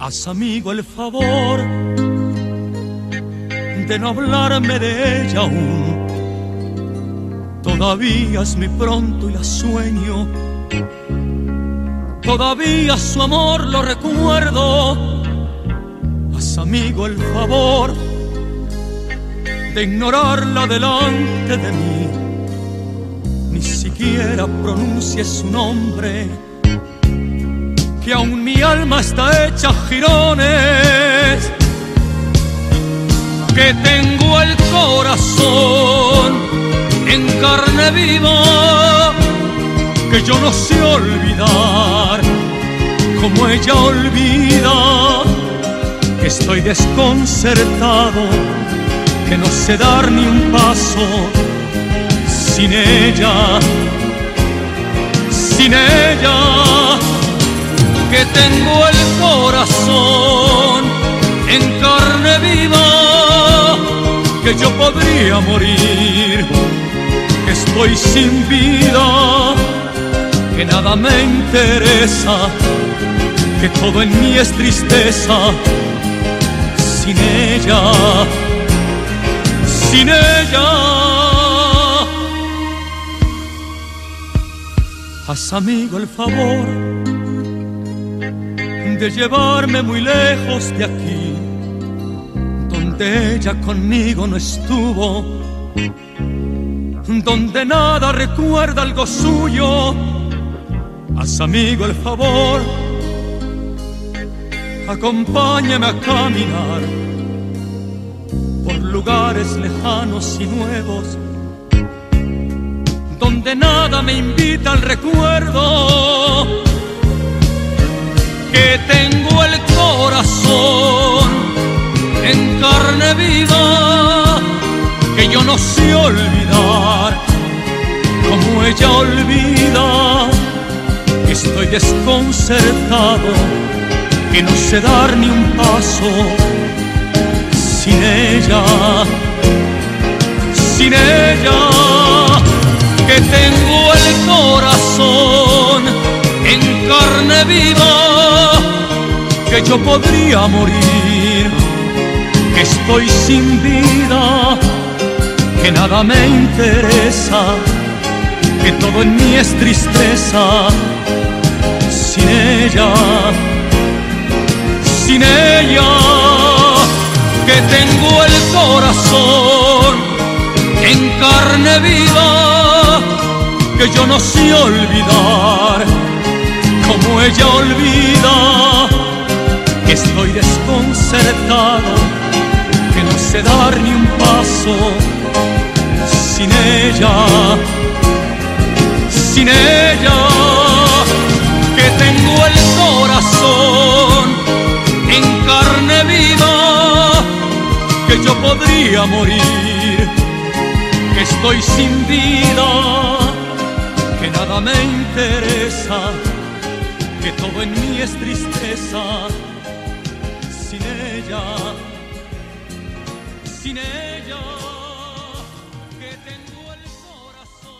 Haz, amigo, el favor de no hablarme de ella aún. Todavía es muy pronto y la sueño. Todavía su amor lo recuerdo. Haz, amigo, el favor de ignorarla delante de mí. Ni siquiera pronuncie su nombre, que aún mi alma está hecha jirones, que tengo el corazón en carne viva, que yo no sé olvidar como ella olvida, que estoy desconcertado, que no sé dar ni un paso sin ella, sin ella, que tengo el corazón en carne viva, que yo podría morir, que estoy sin vida, que nada me interesa, que todo en mí es tristeza, sin ella, sin ella. Haz, amigo, el favor de llevarme muy lejos de aquí, donde ella conmigo no estuvo, donde nada recuerda algo suyo. Haz, amigo, el favor, acompáñame a caminar por lugares lejanos y nuevos, donde nada me invita al recuerdo, que tengo el corazón en carne viva, que yo no sé olvidar como ella olvida, que estoy desconcertado, que no sé dar ni un paso sin ella, sin ella, que tengo el corazón en carne viva, que yo podría morir, que estoy sin vida, que nada me interesa, que todo en mí es tristeza, sin ella, sin ella, que tengo el corazón en carne viva, que yo no sé olvidar como ella olvida, que estoy desconcertado, que no sé dar ni un paso sin ella, sin ella, que tengo el corazón en carne viva, que yo podría morir, que estoy sin vida, que nada me interesa, que todo en mí es tristeza, sin ella, sin ella.